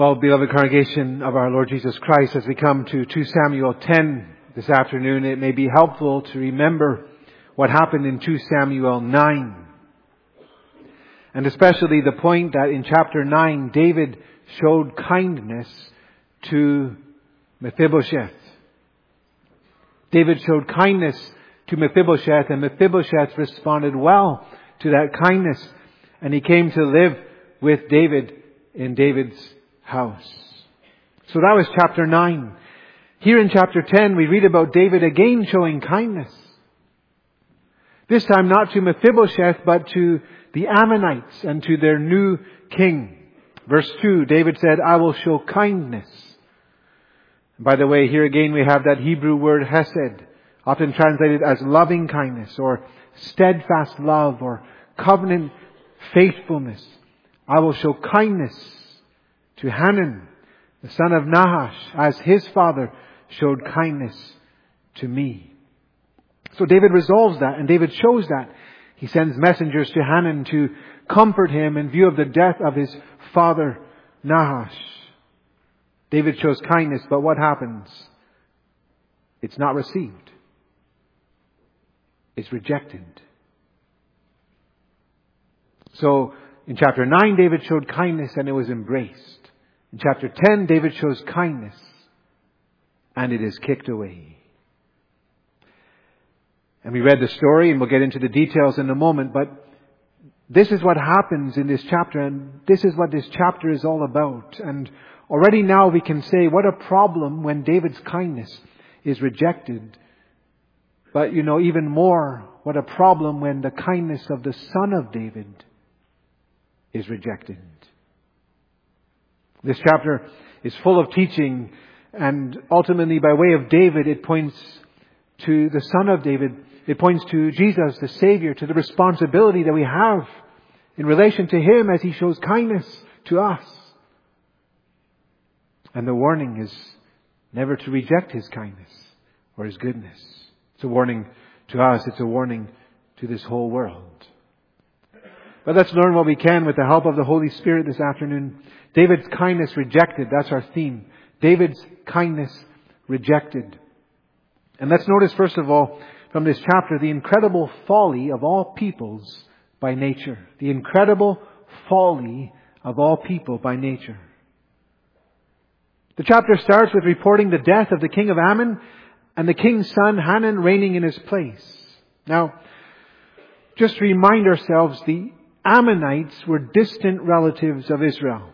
Well, beloved congregation of our Lord Jesus Christ, as we come to 2 Samuel 10 this afternoon, it may be helpful to remember what happened in 2 Samuel 9. And especially the point that in chapter 9, David showed kindness to Mephibosheth. David showed kindness to Mephibosheth, and Mephibosheth responded well to that kindness. And he came to live with David in David's house. So that was chapter 9. Here in chapter 10, we read about David again showing kindness. This time not to Mephibosheth, but to the Ammonites and to their new king. Verse 2, David said, "I will show kindness." By the way, here again we have that Hebrew word hesed, often translated as loving kindness or steadfast love or covenant faithfulness. I will show kindness to Hanun, the son of Nahash, as his father showed kindness to me. So David resolves that, and David shows that. He sends messengers to Hanun to comfort him in view of the death of his father Nahash. David shows kindness, but what happens? It's not received. It's rejected. So in chapter 9, David showed kindness and it was embraced. In chapter 10, David shows kindness and it is kicked away. And we read the story, and we'll get into the details in a moment, but this is what happens in this chapter, and this is what this chapter is all about. And already now we can say, what a problem when David's kindness is rejected. But even more, what a problem when the kindness of the Son of David is rejected. This chapter is full of teaching, and ultimately by way of David, it points to the Son of David. It points to Jesus, the Savior, to the responsibility that we have in relation to Him as He shows kindness to us. And the warning is never to reject His kindness or His goodness. It's a warning to us. It's a warning to this whole world. But let's learn what we can with the help of the Holy Spirit this afternoon. David's kindness rejected. That's our theme. David's kindness rejected. And let's notice first of all from this chapter the incredible folly of all peoples by nature. The incredible folly of all people by nature. The chapter starts with reporting the death of the king of Ammon and the king's son Hanun reigning in his place. Now, just to remind ourselves, the Ammonites were distant relatives of Israel.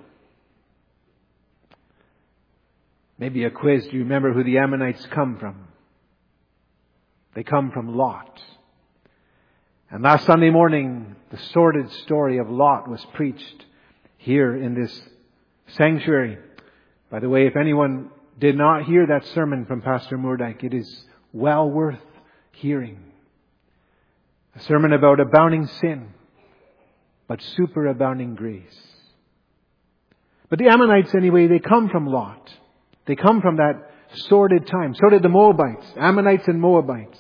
Maybe a quiz. Do you remember who the Ammonites come from? They come from Lot. And last Sunday morning, the sordid story of Lot was preached here in this sanctuary. By the way, if anyone did not hear that sermon from Pastor Moerdijk, it is well worth hearing. A sermon about abounding sin, but superabounding grace. But the Ammonites, anyway, they come from Lot. They come from that sordid time. So did the Moabites, Ammonites and Moabites.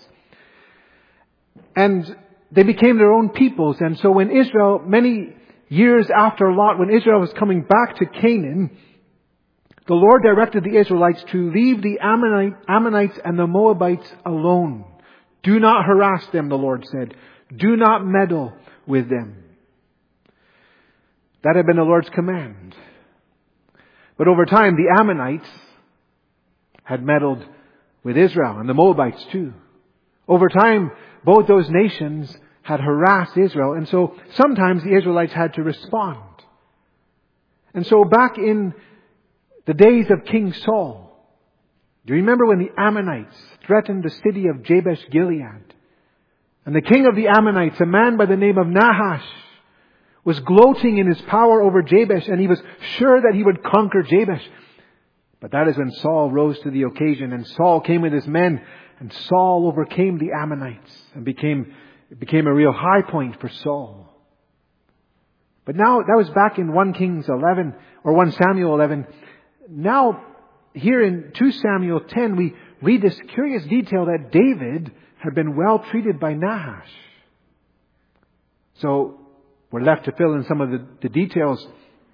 And they became their own peoples. And so when Israel, many years after Lot, when Israel was coming back to Canaan, the Lord directed the Israelites to leave the Ammonites and the Moabites alone. Do not harass them, the Lord said. Do not meddle with them. That had been the Lord's command. But over time, the Ammonites had meddled with Israel, and the Moabites too. Over time, both those nations had harassed Israel, and so sometimes the Israelites had to respond. And so back in the days of King Saul, do you remember when the Ammonites threatened the city of Jabesh Gilead? And the king of the Ammonites, a man by the name of Nahash, was gloating in his power over Jabesh, and he was sure that he would conquer Jabesh. But that is when Saul rose to the occasion, and Saul came with his men, and Saul overcame the Ammonites, and it became a real high point for Saul. But now, that was back in 1 Kings 11, or 1 Samuel 11. Now, here in 2 Samuel 10, we read this curious detail that David had been well treated by Nahash. So, we're left to fill in some of the details.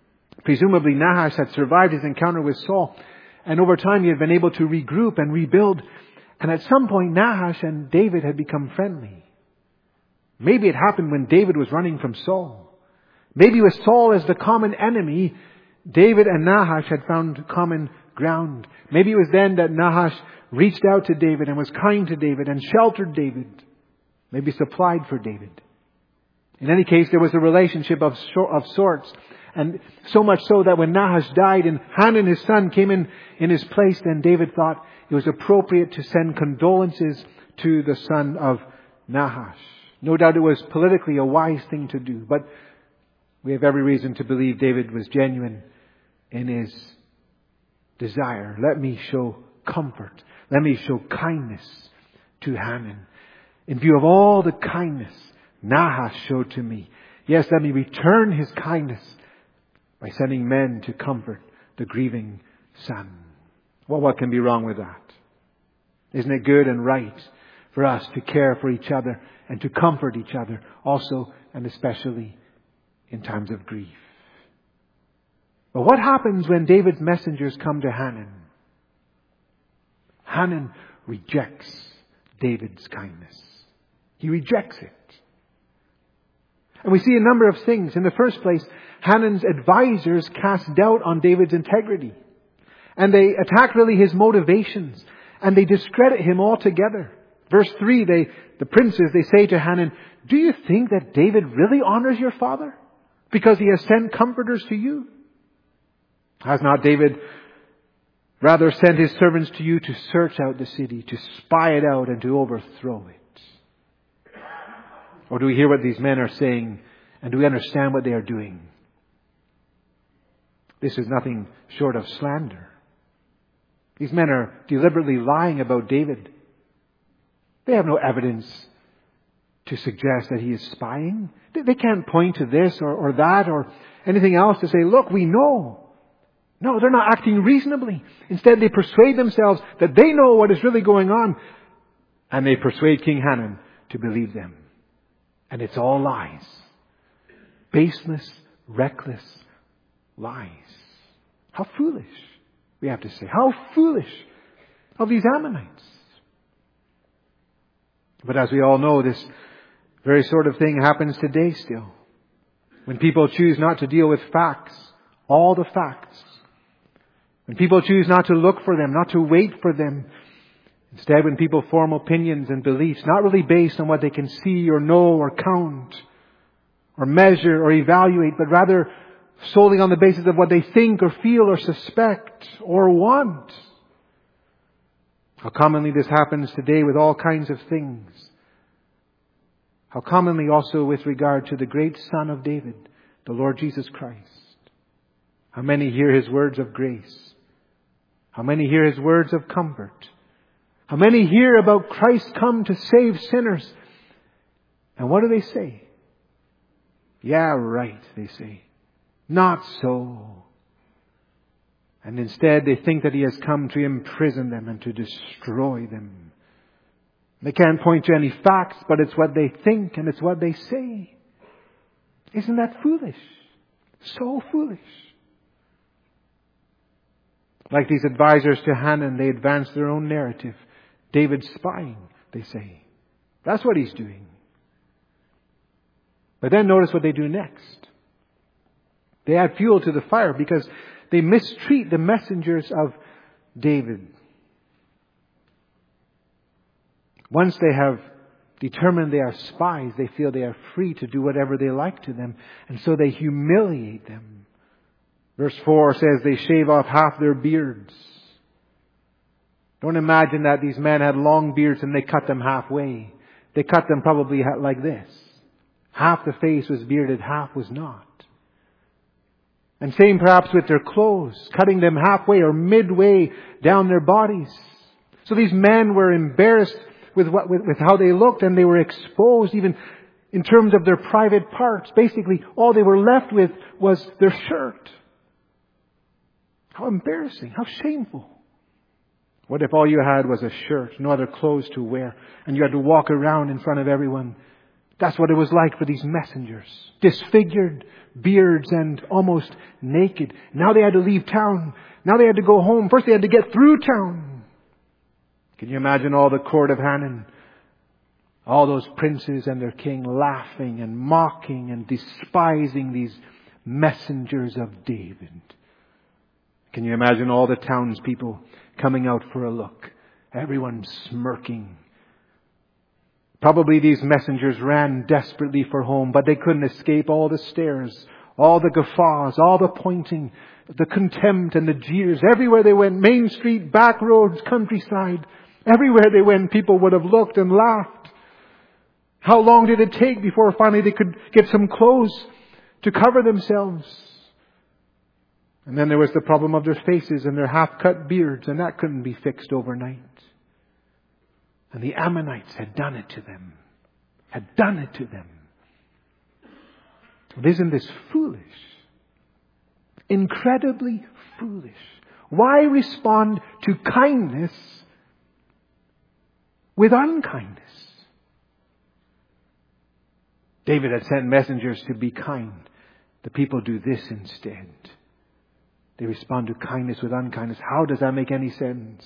Presumably Nahash had survived his encounter with Saul, and over time he had been able to regroup and rebuild. And at some point Nahash and David had become friendly. Maybe it happened when David was running from Saul. Maybe with Saul as the common enemy, David and Nahash had found common ground. Maybe it was then that Nahash reached out to David and was kind to David and sheltered David. Maybe supplied for David. In any case, there was a relationship of sorts. And so much so that when Nahash died and Hanan, his son, came in his place, then David thought it was appropriate to send condolences to the son of Nahash. No doubt it was politically a wise thing to do, but we have every reason to believe David was genuine in his desire. Let me show comfort. Let me show kindness to Hanan. In view of all the kindness Nahash showed to me, yes, let me return his kindness by sending men to comfort the grieving son. Well, what can be wrong with that? Isn't it good and right for us to care for each other and to comfort each other also and especially in times of grief? But what happens when David's messengers come to Hanan? Hanan rejects David's kindness. He rejects it. And we see a number of things. In the first place, Hanan's advisors cast doubt on David's integrity. And they attack really his motivations. And they discredit him altogether. Verse 3, the princes, they say to Hanan, "Do you think that David really honors your father? Because he has sent comforters to you? Has not David rather sent his servants to you to search out the city, to spy it out and to overthrow it?" Or do we hear what these men are saying and do we understand what they are doing? This is nothing short of slander. These men are deliberately lying about David. They have no evidence to suggest that he is spying. They can't point to this or that or anything else to say, "Look, we know." No, they're not acting reasonably. Instead, they persuade themselves that they know what is really going on. And they persuade King Hanan to believe them. And it's all lies. Baseless, reckless lies. How foolish, we have to say. How foolish of these Ammonites. But as we all know, this very sort of thing happens today still. When people choose not to deal with facts, all the facts. When people choose not to look for them, not to wait for them. Instead, when people form opinions and beliefs, not really based on what they can see or know or count or measure or evaluate, but rather solely on the basis of what they think or feel or suspect or want. How commonly this happens today with all kinds of things. How commonly also with regard to the great Son of David, the Lord Jesus Christ. How many hear His words of grace? How many hear His words of comfort? How many hear about Christ come to save sinners? And what do they say? "Yeah, right," they say. "Not so." And instead they think that He has come to imprison them and to destroy them. They can't point to any facts, but it's what they think and it's what they say. Isn't that foolish? So foolish. Like these advisors to Hanan, they advance their own narrative. David's spying, they say. That's what he's doing. But then notice what they do next. They add fuel to the fire because they mistreat the messengers of David. Once they have determined they are spies, they feel they are free to do whatever they like to them. And so they humiliate them. Verse 4 says they shave off half their beards. Don't imagine that these men had long beards and they cut them halfway. They cut them probably like this. Half the face was bearded, half was not. And same perhaps with their clothes, cutting them halfway or midway down their bodies. So these men were embarrassed with how they looked, and they were exposed even in terms of their private parts. Basically, all they were left with was their shirt. How embarrassing, how shameful. What if all you had was a shirt, no other clothes to wear, and you had to walk around in front of everyone That's what it was like for these messengers. Disfigured, beards, and almost naked. Now they had to leave town. Now they had to go home. First they had to get through town. Can you imagine all the court of Hanan? All those princes and their king laughing and mocking and despising these messengers of David. Can you imagine all the townspeople coming out for a look? Everyone smirking. Probably these messengers ran desperately for home, but they couldn't escape all the stares, all the guffaws, all the pointing, the contempt and the jeers. Everywhere they went, Main Street, back roads, countryside, everywhere they went, people would have looked and laughed. How long did it take before finally they could get some clothes to cover themselves? And then there was the problem of their faces and their half-cut beards, and that couldn't be fixed overnight. And the Ammonites had done it to them. Had done it to them. But isn't this foolish? Incredibly foolish. Why respond to kindness with unkindness? David had sent messengers to be kind. The people do this instead. They respond to kindness with unkindness. How does that make any sense?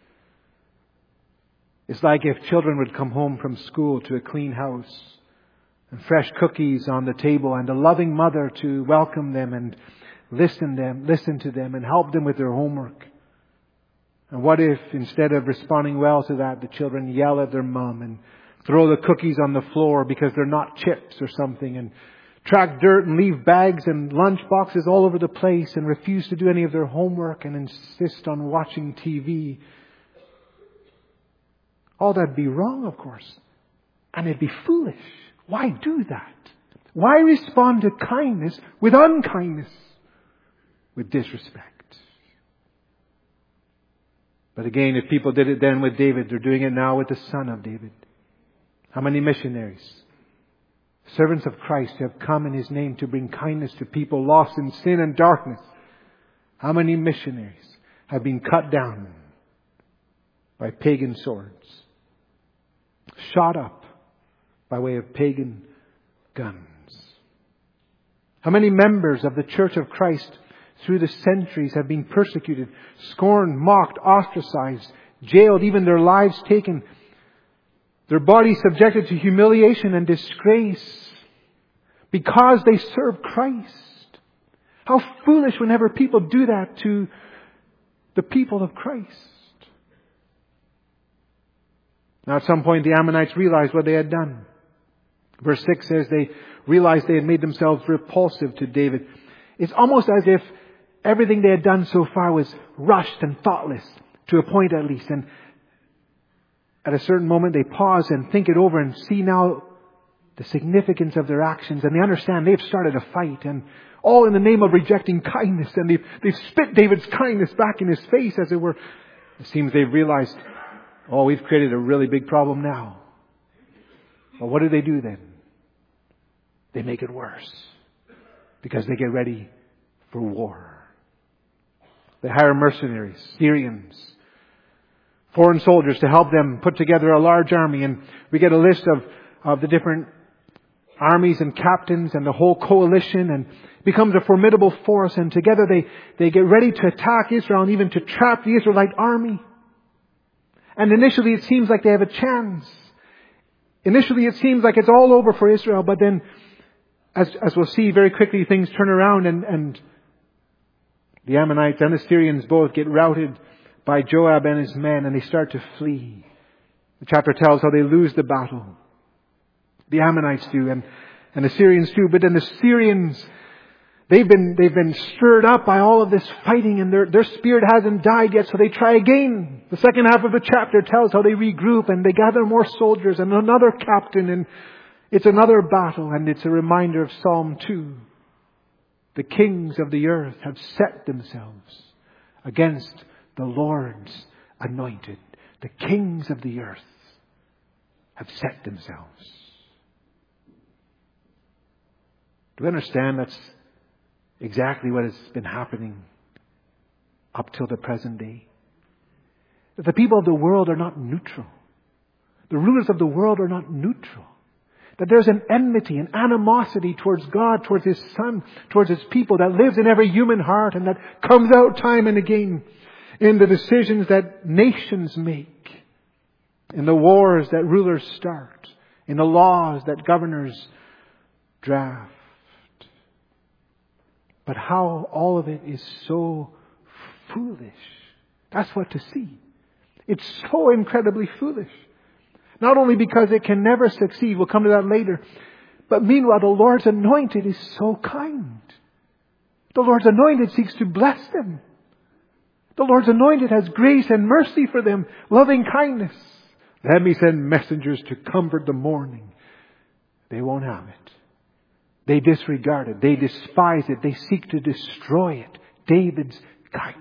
It's like if children would come home from school to a clean house and fresh cookies on the table and a loving mother to welcome them and listen to them and help them with their homework. And what if instead of responding well to that, the children yell at their mom and throw the cookies on the floor because they're not chips or something, and track dirt and leave bags and lunch boxes all over the place and refuse to do any of their homework and insist on watching TV? All that'd be wrong, of course. And it'd be foolish. Why do that? Why respond to kindness with unkindness? With disrespect? But again, if people did it then with David, they're doing it now with the son of David. How many missionaries, servants of Christ, have come in His name to bring kindness to people lost in sin and darkness? How many missionaries have been cut down by pagan swords, shot up by way of pagan guns? How many members of the Church of Christ through the centuries have been persecuted, scorned, mocked, ostracized, jailed, even their lives taken, their bodies subjected to humiliation and disgrace because they serve Christ? How foolish whenever people do that to the people of Christ. Now at some point the Ammonites realized what they had done. Verse 6 says they realized they had made themselves repulsive to David. It's almost as if everything they had done so far was rushed and thoughtless, to a point at least. And at a certain moment they pause and think it over and see now the significance of their actions. And they understand they've started a fight, and all in the name of rejecting kindness. And they've spit David's kindness back in his face, as it were. It seems they've realized, oh, we've created a really big problem now. Well, what do they do then? They make it worse, because they get ready for war. They hire mercenaries, Syrians, foreign soldiers to help them put together a large army. And we get a list of the different armies and captains and the whole coalition, and it becomes a formidable force. And together they get ready to attack Israel and even to trap the Israelite army. And initially it seems like they have a chance. Initially it seems like it's all over for Israel, but then as we'll see very quickly, things turn around, and the Ammonites and the Syrians both get routed by Joab and his men, and they start to flee. The chapter tells how they lose the battle. The Ammonites do, and the Syrians do. But then the Syrians, they've been stirred up by all of this fighting, and their spirit hasn't died yet, so they try again. The second half of the chapter tells how they regroup and they gather more soldiers and another captain, and it's another battle, and it's a reminder of Psalm 2. The kings of the earth have set themselves against the Lord's anointed. The kings of the earth have set themselves. Do we understand that's exactly what has been happening up till the present day? That the people of the world are not neutral. The rulers of the world are not neutral. That there's an enmity, an animosity towards God, towards His Son, towards His people that lives in every human heart and that comes out time and again in the decisions that nations make, in the wars that rulers start, in the laws that governors draft. But how all of it is so foolish. That's what to see. It's so incredibly foolish. Not only because it can never succeed, we'll come to that later, but meanwhile the Lord's anointed is so kind. The Lord's anointed seeks to bless them. The Lord's anointed has grace and mercy for them, loving kindness. Let me send messengers to comfort the mourning. They won't have it. They disregard it. They despise it. They seek to destroy it. David's kindness.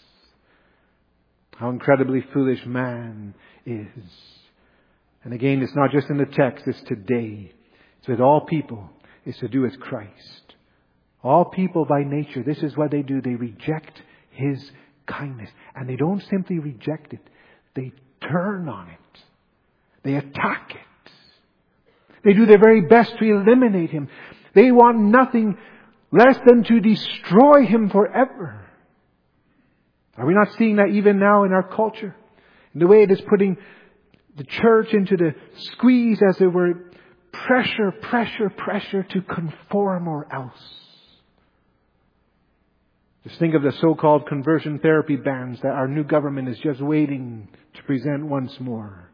How incredibly foolish man is. And again, it's not just in the text, it's today. It's with all people. It's to do with Christ. All people by nature, this is what they do. They reject His kindness. And they don't simply reject it. They turn on it. They attack it. They do their very best to eliminate Him. They want nothing less than to destroy Him forever. Are we not seeing that even now in our culture? In the way it is putting the church into the squeeze, as it were, pressure to conform or else. Just think of the so-called conversion therapy bans that our new government is just waiting to present once more.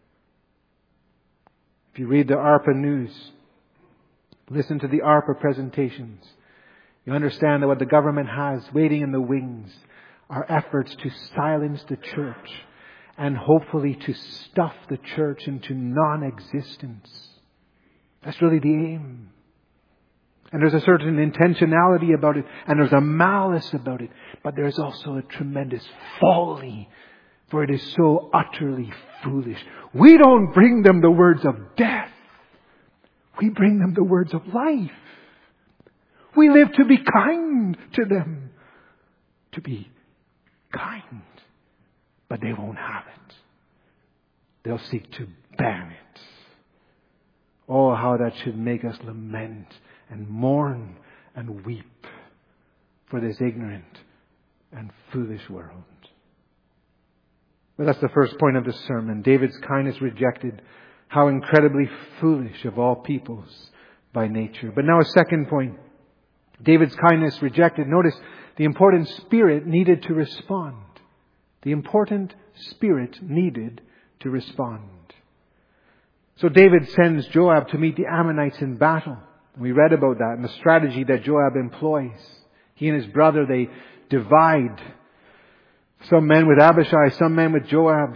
If you read the ARPA news, listen to the ARPA presentations, you understand that what the government has waiting in the wings are efforts to silence the church and hopefully to stuff the church into non-existence. That's really the aim. And there's a certain intentionality about it, and there's a malice about it, but there's also a tremendous folly, for it is so utterly foolish. We don't bring them the words of death. We bring them the words of life. We live to be kind to them. To be kind. But they won't have it. They'll seek to ban it. Oh, how that should make us lament and mourn and weep for this ignorant and foolish world. But that's the first point of the sermon. David's kindness rejected. How incredibly foolish of all peoples by nature. But now a second point. David's kindness rejected. Notice the important spirit needed to respond. The important spirit needed to respond. So David sends Joab to meet the Ammonites in battle. We read about that and the strategy that Joab employs. He and his brother, they divide. Some men with Abishai, some men with Joab.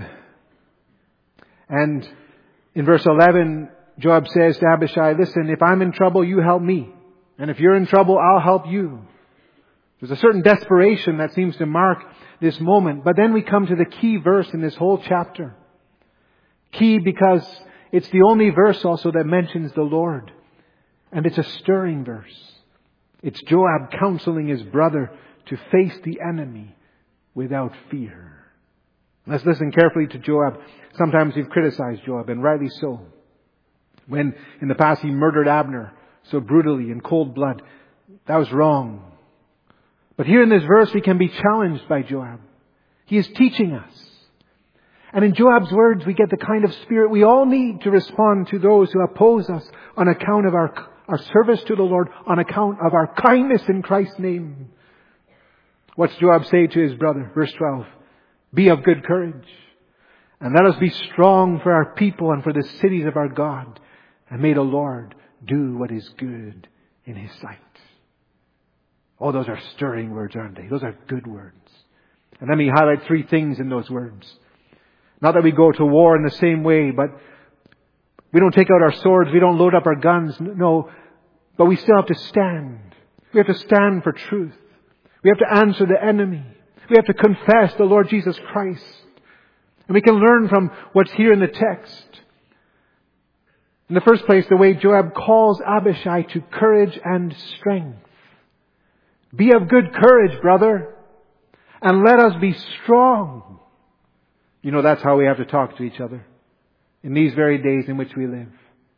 And in verse 11, Joab says to Abishai, listen, if I'm in trouble, you help me. And if you're in trouble, I'll help you. There's a certain desperation that seems to mark this moment. But then we come to the key verse in this whole chapter. Key because it's the only verse also that mentions the Lord. And it's a stirring verse. It's Joab counseling his brother to face the enemy without fear. Let's listen carefully to Joab. Sometimes we've criticized Joab, and rightly so. When in the past he murdered Abner so brutally in cold blood, that was wrong. But here in this verse we can be challenged by Joab. He is teaching us. And in Joab's words we get the kind of spirit we all need to respond to those who oppose us on account of our service to the Lord, on account of our kindness in Christ's name. What's Joab say to his brother? Verse 12. Be of good courage, and let us be strong for our people and for the cities of our God. And may the Lord do what is good in His sight. Oh, those are stirring words, aren't they? Those are good words. And let me highlight three things in those words. Not that we go to war in the same way, but we don't take out our swords, we don't load up our guns. No, but we still have to stand. We have to stand for truth. We have to answer the enemy. We have to confess the Lord Jesus Christ. And we can learn from what's here in the text. In the first place, the way Joab calls Abishai to courage and strength. Be of good courage, brother, and let us be strong. You know, that's how we have to talk to each other in these very days in which we live.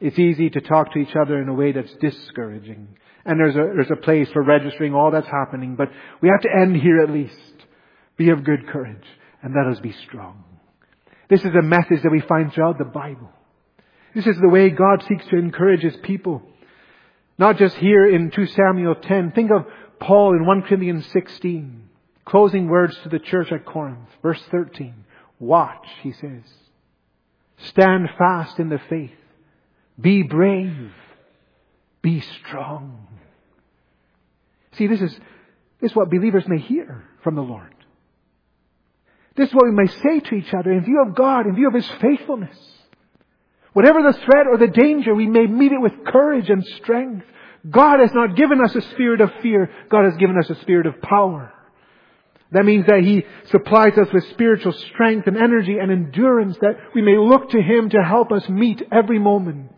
It's easy to talk to each other in a way that's discouraging. And there's a place for registering all that's happening. But we have to end here at least. Be of good courage and let us be strong. This is a message that we find throughout the Bible. This is the way God seeks to encourage His people. Not just here in 2 Samuel 10. Think of Paul in 1 Corinthians 16. Closing words to the church at Corinth. Verse 13. Watch, he says. Stand fast in the faith. Be brave. Be strong. See, this is what believers may hear from the Lord. This is what we may say to each other in view of God, in view of His faithfulness. Whatever the threat or the danger, we may meet it with courage and strength. God has not given us a spirit of fear. God has given us a spirit of power. That means that He supplies us with spiritual strength and energy and endurance that we may look to Him to help us meet every moment.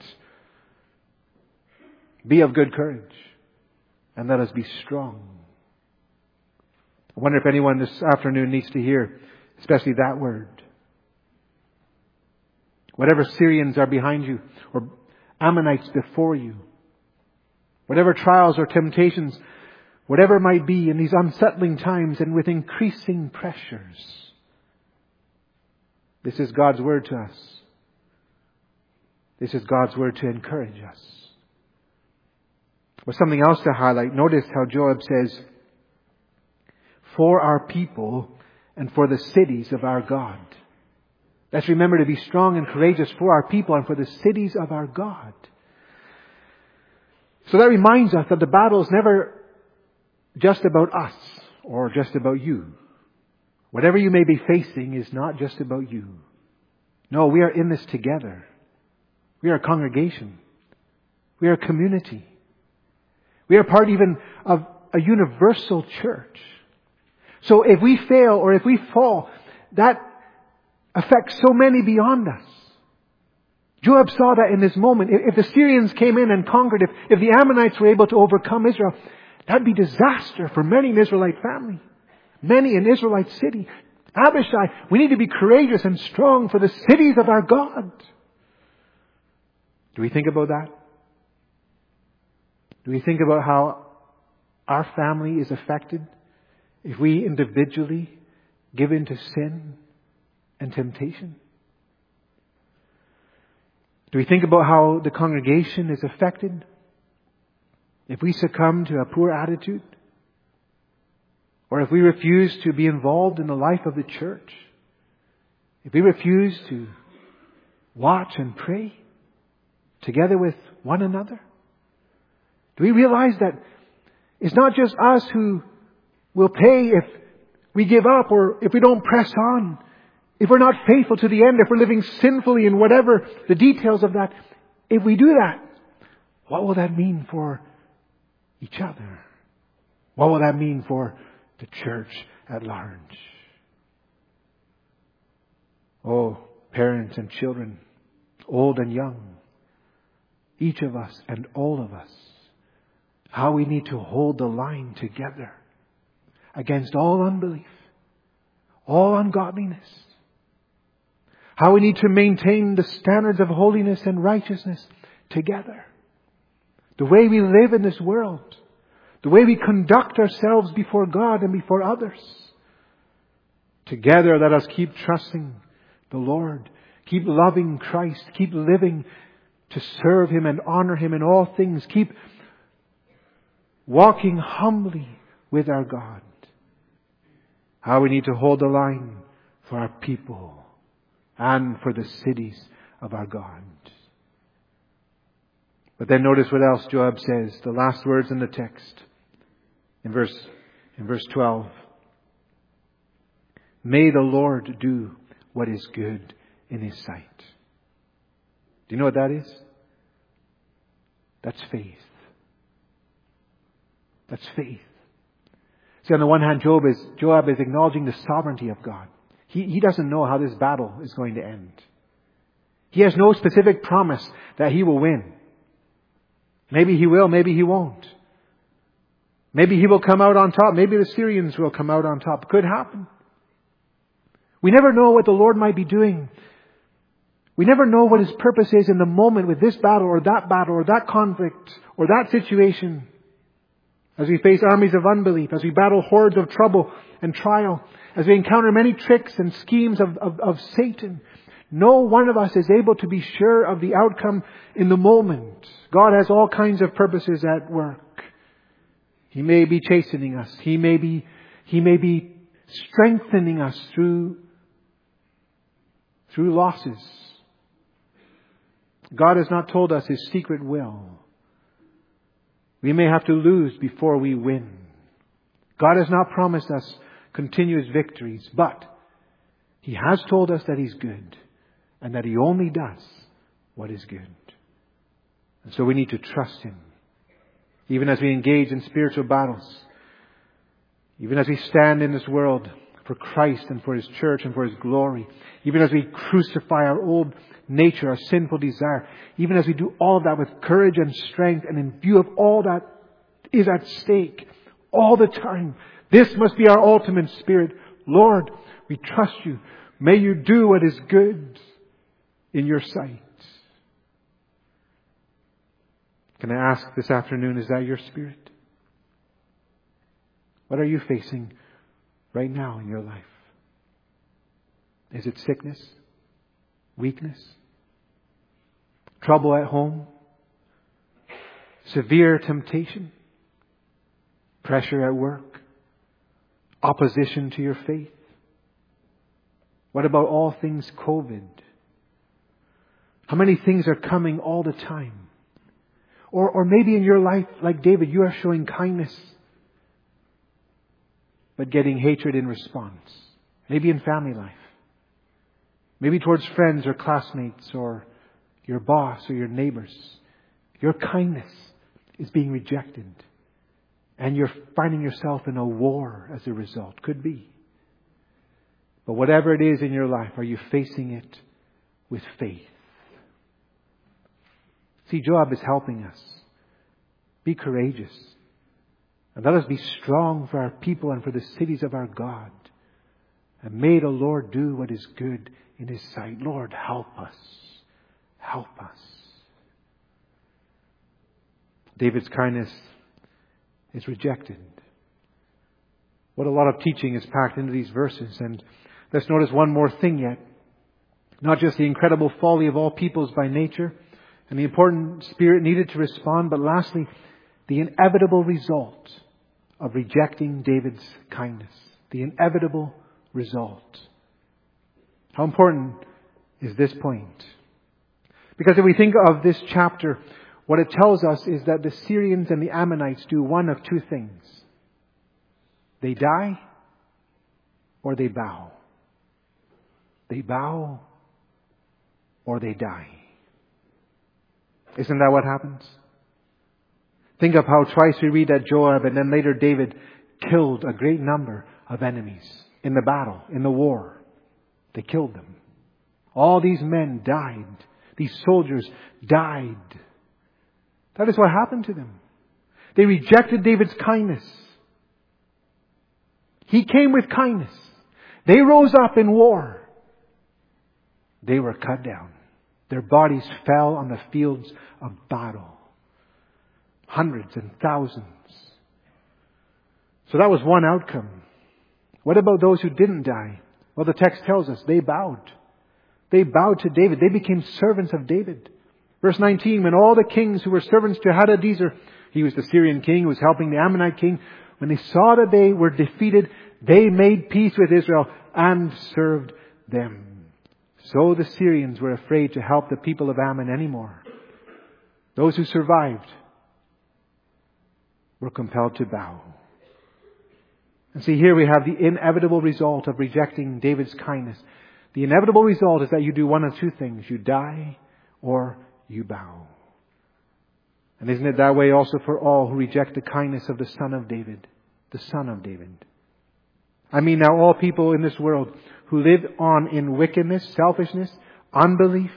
Be of good courage and let us be strong. I wonder if anyone this afternoon needs to hear especially that word. Whatever Syrians are behind you or Ammonites before you, whatever trials or temptations, whatever it might be in these unsettling times and with increasing pressures, this is God's word to us. This is God's word to encourage us. With something else to highlight, notice how Joab says, for our people and for the cities of our God. Let's remember to be strong and courageous for our people and for the cities of our God. So that reminds us that the battle is never just about us or just about you. Whatever you may be facing is not just about you. No, we are in this together. We are a congregation. We are a community. We are part even of a universal church. So if we fail or if we fall, that affects so many beyond us. Joab saw that in this moment. If the Syrians came in and conquered, if the Ammonites were able to overcome Israel, that'd be disaster for many in Israelite family, many in Israelite city. Abishai, we need to be courageous and strong for the cities of our God. Do we think about that? Do we think about how our family is affected if we individually give in to sin and temptation? Do we think about how the congregation is affected if we succumb to a poor attitude? Or if we refuse to be involved in the life of the church? If we refuse to watch and pray together with one another? Do we realize that it's not just us who will pay if we give up or if we don't press on? If we're not faithful to the end, if we're living sinfully in whatever the details of that, if we do that, what will that mean for each other? What will that mean for the church at large? Oh, parents and children, old and young, each of us and all of us, how we need to hold the line together against all unbelief, all ungodliness. How we need to maintain the standards of holiness and righteousness together. The way we live in this world. The way we conduct ourselves before God and before others. Together, let us keep trusting the Lord. Keep loving Christ. Keep living to serve Him and honor Him in all things. Keep walking humbly with our God. How we need to hold the line for our people and for the cities of our God. But then notice what else Joab says. The last words in the text. In verse 12. May the Lord do what is good in His sight. Do you know what that is? That's faith. That's faith. See, on the one hand, Joab is acknowledging the sovereignty of God. He doesn't know how this battle is going to end. He has no specific promise that he will win. Maybe he will, maybe he won't. Maybe he will come out on top. Maybe the Syrians will come out on top. Could happen. We never know what the Lord might be doing We never know what His purpose is in the moment with this battle or that conflict or that situation. As we face armies of unbelief, as we battle hordes of trouble and trial, as we encounter many tricks and schemes of Satan, no one of us is able to be sure of the outcome in the moment. God has all kinds of purposes at work. He may be chastening us. He may be strengthening us through losses. God has not told us His secret will. We may have to lose before we win. God has not promised us continuous victories, but He has told us that He's good and that He only does what is good. And so we need to trust Him. Even as we engage in spiritual battles, even as we stand in this world for Christ and for His church and for His glory, even as we crucify our old nature, our sinful desire, even as we do all of that with courage and strength and in view of all that is at stake all the time, this must be our ultimate spirit. Lord, we trust You. May You do what is good in Your sight. Can I ask this afternoon, is that your spirit? What are you facing right now in your life? Is it sickness? Weakness? Trouble at home? Severe temptation? Pressure at work? Opposition to your faith? What about all things COVID? How many things are coming all the time? Or maybe in your life, like David, you are showing kindness, but getting hatred in response. Maybe in family life. Maybe towards friends or classmates or your boss or your neighbors. Your kindness is being rejected. And you're finding yourself in a war as a result. Could be. But whatever it is in your life, are you facing it with faith? See, Joab is helping us. Be courageous. And let us be strong for our people and for the cities of our God. And may the Lord do what is good in His sight. Lord, help us. Help us. David's kindness is rejected. What a lot of teaching is packed into these verses. And let's notice one more thing yet. Not just the incredible folly of all peoples by nature, and the important spirit needed to respond, but lastly, the inevitable result of rejecting David's kindness. The inevitable result. How important is this point? Because if we think of this chapter, what it tells us is that the Syrians and the Ammonites do one of two things. They die or they bow. They bow or they die. Isn't that what happens? Think of how twice we read that Joab and then later David killed a great number of enemies in the battle, in the war. They killed them. All these men died. These soldiers died. That is what happened to them. They rejected David's kindness. He came with kindness. They rose up in war. They were cut down. Their bodies fell on the fields of battle. Hundreds and thousands. So that was one outcome. What about those who didn't die? Well, the text tells us they bowed. They bowed to David. They became servants of David. Verse 19, when all the kings who were servants to Hadadezer, he was the Syrian king who was helping the Ammonite king, when they saw that they were defeated, they made peace with Israel and served them. So the Syrians were afraid to help the people of Ammon anymore. Those who survived were compelled to bow. And see, here we have the inevitable result of rejecting David's kindness. The inevitable result is that you do one of two things. You die or you bow. And isn't it that way also for all who reject the kindness of the Son of David? The Son of David. I mean now all people in this world who live on in wickedness, selfishness, unbelief,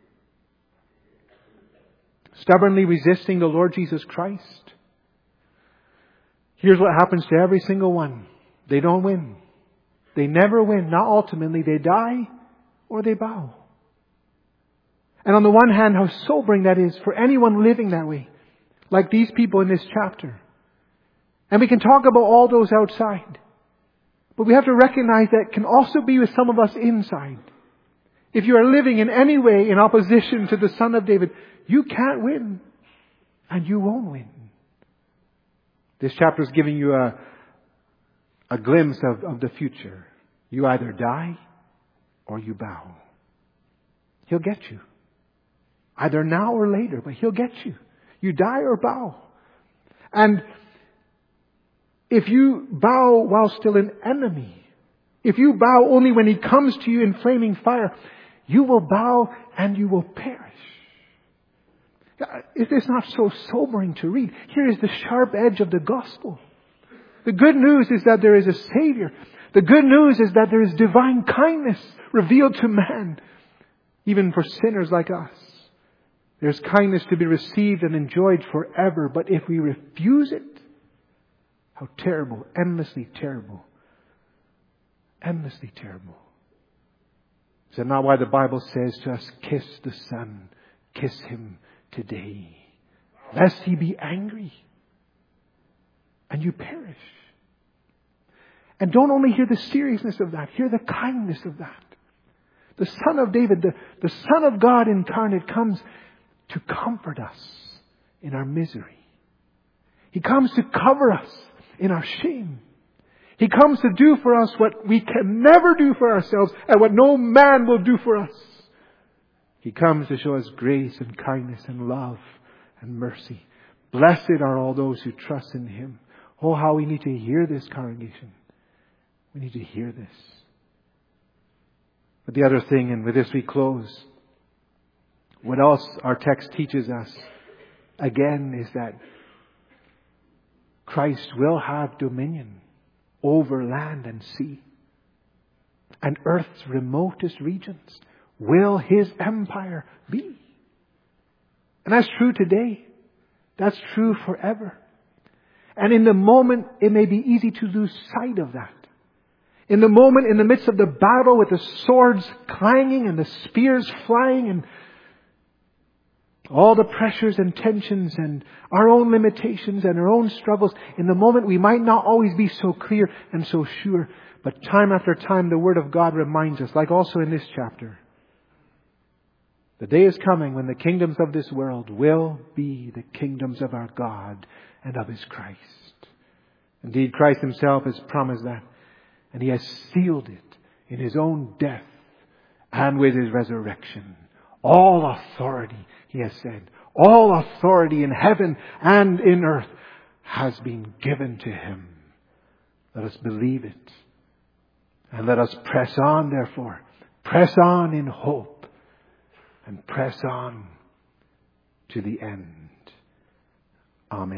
stubbornly resisting the Lord Jesus Christ. Here's what happens to every single one. They don't win. They never win. Not ultimately. They die or they bow. And on the one hand, how sobering that is for anyone living that way, like these people in this chapter. And we can talk about all those outside. But we have to recognize that it can also be with some of us inside. If you are living in any way in opposition to the Son of David, you can't win. And you won't win. This chapter is giving you a glimpse of the future. You either die or you bow. He'll get you. Either now or later, but He'll get you. You die or bow. And if you bow while still an enemy, if you bow only when He comes to you in flaming fire, you will bow and you will perish. Is this not so sobering to read? Here is the sharp edge of the gospel. The good news is that there is a Savior. The good news is that there is divine kindness revealed to man, even for sinners like us. There's kindness to be received and enjoyed forever. But if we refuse it, how terrible, endlessly terrible. Endlessly terrible. Is that not why the Bible says to us, kiss the Son, kiss Him today, lest He be angry and you perish. And don't only hear the seriousness of that, hear the kindness of that. The Son of David, the Son of God incarnate, comes to comfort us in our misery. He comes to cover us in our shame. He comes to do for us what we can never do for ourselves and what no man will do for us. He comes to show us grace and kindness and love and mercy. Blessed are all those who trust in Him. Oh, how we need to hear this, congregation. We need to hear this. But the other thing, and with this we close, what else our text teaches us, again, is that Christ will have dominion over land and sea. And earth's remotest regions will His empire be. And that's true today. That's true forever. And in the moment, it may be easy to lose sight of that. In the moment, in the midst of the battle with the swords clanging and the spears flying and all the pressures and tensions and our own limitations and our own struggles, in the moment we might not always be so clear and so sure. But time after time, the Word of God reminds us, like also in this chapter, the day is coming when the kingdoms of this world will be the kingdoms of our God and of His Christ. Indeed, Christ Himself has promised that. And He has sealed it in His own death and with His resurrection. All authority, He has said, all authority in heaven and in earth has been given to Him. Let us believe it. And let us press on, therefore. Press on in hope. And press on to the end. Amen.